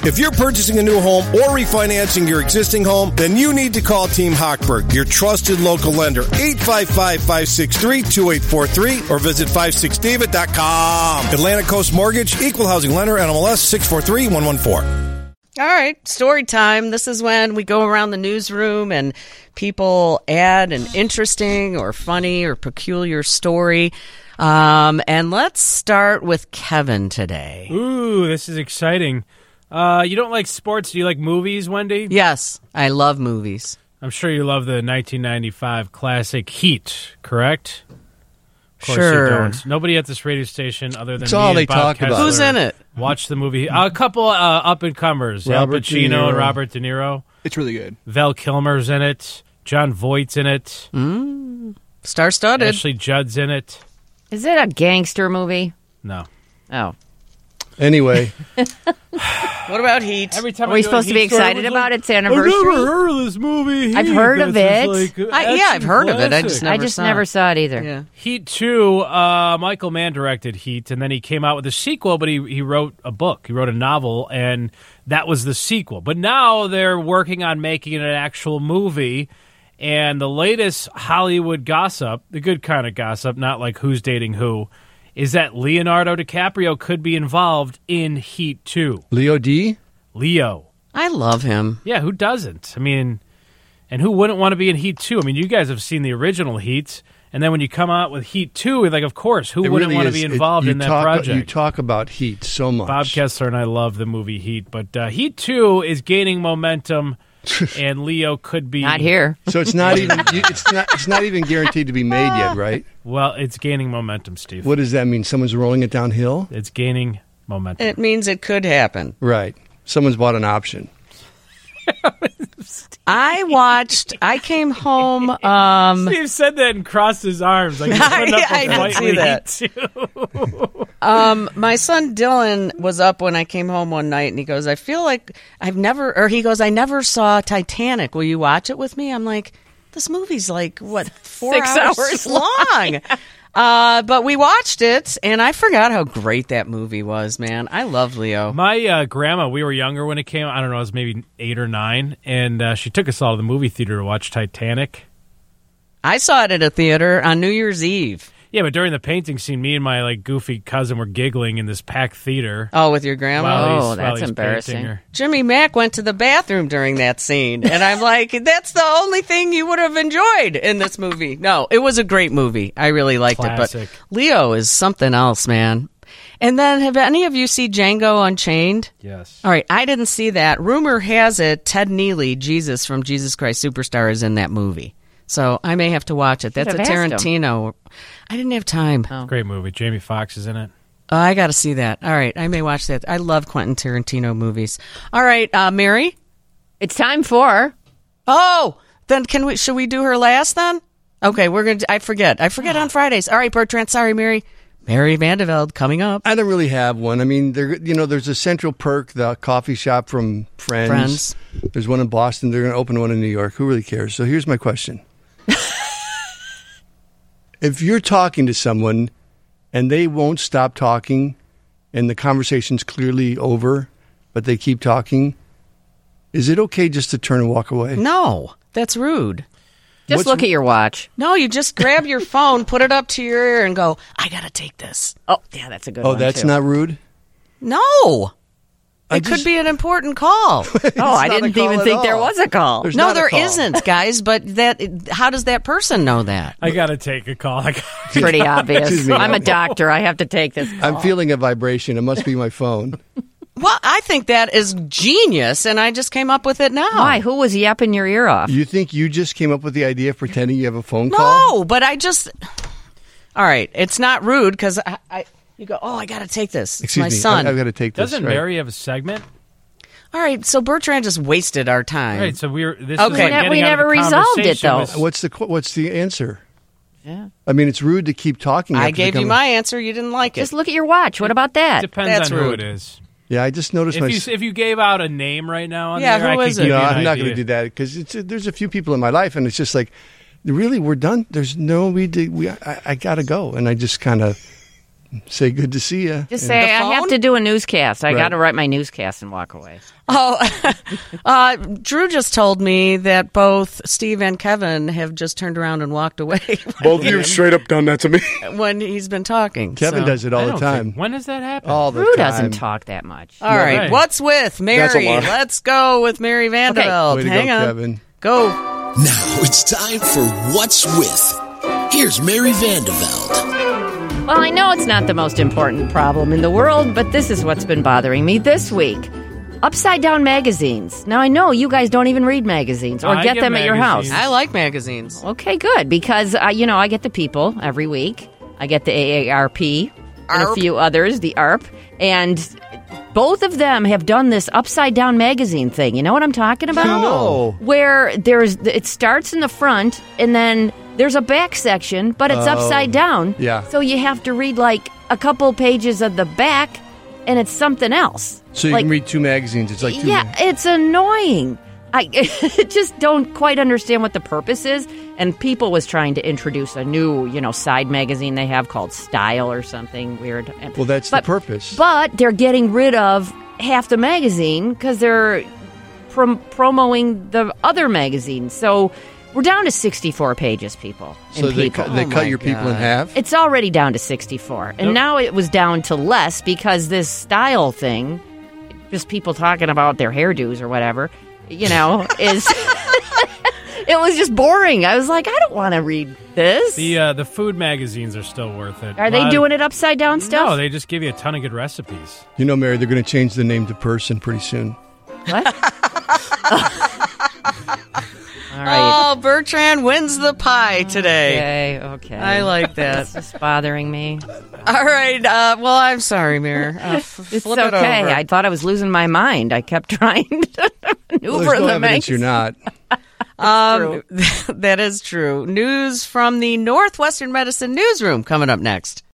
If you're purchasing a new home or refinancing your existing home, then you need to call Team Hochberg, your trusted local lender, 855-563-2843, or visit 56david.com. Atlantic Coast Mortgage, Equal Housing Lender, NMLS 643114. All right, story time. This is when we go around the newsroom and people add an interesting or funny or peculiar story. And let's start with Kevin today. Ooh, this is exciting. You don't like sports. Do you like movies, Wendy? Yes, I love movies. I'm sure you love the 1995 classic Heat, correct? Of course Sure. you don't. Nobody at this radio station other than That's me all and they Bob talk Kessler about. Who's in it? Watch the movie. A couple up-and-comers. Al Robert De Pacino and Niro. Robert De Niro. It's really good. Val Kilmer's in it. John Voight's in it. Star-studded. Ashley Judd's in it. Is it a gangster movie? No. Oh. Anyway, What about Heat? Every time Are we supposed to be excited about its anniversary? I've never heard of this movie. I've Heat. heard of This is it. like I've heard of it. I just classic. never I just never saw it either. Yeah. Heat 2, Michael Mann directed Heat, and then he came out with a sequel, but he wrote a book. He wrote a novel, and that was the sequel. But now they're working on making it an actual movie, and the latest Hollywood gossip, the good kind of gossip, not like who's dating who, is that Leonardo DiCaprio could be involved in Heat 2. Leo D. Leo. I love him. Yeah, who doesn't? I mean, and who wouldn't want to be in Heat 2? I mean, you guys have seen the original Heat, and then when you come out with Heat 2, like, of course, who It wouldn't really want to is. be involved in that project? You talk about Heat so much. Bob Kessler and I love the movie Heat, but Heat 2 is gaining momentum, and Leo could be... Not here. So it's not even it's not even guaranteed to be made yet, right? Well, it's gaining momentum, Steve. What does that mean? Someone's rolling it downhill? It's gaining momentum. It means it could happen. Right. Someone's bought an option. I came home. Steve said that and crossed his arms. Like he's putting up a I did fight see with that. Heat 2. My son Dylan was up when I came home one night, and he goes, "I feel like I never saw Titanic. Will you watch it with me?" I'm like, "This movie's like what 4 6 hours long." But we watched it, and I forgot how great that movie was. Man, I love Leo. My grandma, we were younger when it came out. I don't know, I was maybe 8 or 9, and she took us all to the movie theater to watch Titanic. I saw it at a theater on New Year's Eve. Yeah, but during the painting scene, me and my like goofy cousin were giggling in this packed theater. Oh, with your grandma? while Oh, that's he's embarrassing. painting her. Jimmy Mack went to the bathroom during that scene, and I'm like, that's the only thing you would have enjoyed in this movie. No, it was a great movie. I really liked Classic. it, but Leo is something else, man. And then, have any of you seen Django Unchained? Yes. All right, I didn't see that. Rumor has it Ted Neely, Jesus from Jesus Christ Superstar, is in that movie. So I may have to watch it. That's a Should have asked Tarantino. I didn't have time. Great movie. Jamie Foxx is in it. I got to see that. All right, I may watch that. I love Quentin Tarantino movies. All right, Mary? It's time for... Oh, then should we do her last then? Okay, we're going to, I forget on Fridays. All right, Bertrand, sorry, Mary. Mary Vandeveld coming up. I don't really have one. I mean, there's a Central Perk, the coffee shop from Friends. There's one in Boston. They're going to open one in New York. Who really cares? So here's my question. If you're talking to someone and they won't stop talking and the conversation's clearly over, but they keep talking, is it okay just to turn and walk away? No, that's rude. Just look at your watch. No, you just grab your phone, put it up to your ear, and go, I got to take this. Oh, yeah, that's a good Oh, one, that's too. not rude? No. I It could just- be an important call. Oh, I not a didn't call even at think there all. was a call. There's No, not a there call. isn't, guys, but how does that person know that? I got to take a call. Pretty obvious. Excuse me. I'm a doctor. I have to take this call. I'm feeling a vibration. It must be my phone. Well, I think that is genius, and I just came up with it now. Why? Who was yapping your ear off? You think you just came up with the idea of pretending you have a phone call? No, but I just... All right, it's not rude, because you go, I got to take this. It's Excuse my me. son. I've got to take this. Doesn't right. Mary have a segment? All right, so Bertrand just wasted our time. Right, so this Okay. is like getting We out of never the resolved it, conversation though. with- What's the answer? Yeah. I mean, it's rude to keep talking. I after gave they you come- my answer. You didn't like it. Just look at your watch. What about that? Depends That's on who rude. it is. Yeah, I just noticed If you gave out a name right now on Yeah, there, who I is could it? give No, you an I'm not idea. going to do that because there's a few people in my life, and it's just like, really, we're done. There's no I got to go, and I just kind of Say good to see you. Just say, I have phone? to do a newscast. I Right. got to write my newscast and walk away. Drew just told me that both Steve and Kevin have just turned around and walked away Both of you have straight up done that to me. when he's been talking. Kevin so. does it all I the don't time. think- when does that happen? All the Drew time. doesn't talk that much. All right. Right. What's with That's a Mary? lie. Let's go with Mary Vandeveld. Way to Hang go, on. Kevin. Go. Now it's time for What's With. Here's Mary Vandeveld. Well, I know it's not the most important problem in the world, but this is what's been bothering me this week. Upside down magazines. Now, I know you guys don't even read magazines or I get get them at your house. magazines. I like magazines. Okay, good, because, I get the People every week. I get the AARP and a ARP. few others, the ARP, and both of them have done this upside down magazine thing. You know what I'm talking about? No. Where it starts in the front and then there's a back section, but it's upside down. yeah. So you have to read like a couple pages of the back and it's something else. So you Like- can read two magazines. It's like two. Yeah, it's annoying. I just don't quite understand what the purpose is. And People was trying to introduce a new, side magazine they have called Style or something weird. Well, that's the purpose. But they're getting rid of half the magazine because they're promoting the other magazine. So we're down to 64 pages, people. So in they People. cut your people in half. It's already down to 64. And now it was down to less because this Style thing, just people talking about their hairdos or whatever, is... It was just boring. I was like, I don't want to read this. The food magazines are still worth it. Are they doing it upside down stuff? No, they just give you a ton of good recipes. You know, Mary, they're going to change the name to Person pretty soon. What? All right. Oh, Bertrand wins the pie today. Okay. I like that. It's just bothering me. All right. Well, I'm sorry, Mayor. It's Flip okay. it over. I thought I was losing my mind. I kept trying to maneuver Well, there's no the evidence magazine. you're not. That is true. News from the Northwestern Medicine Newsroom coming up next.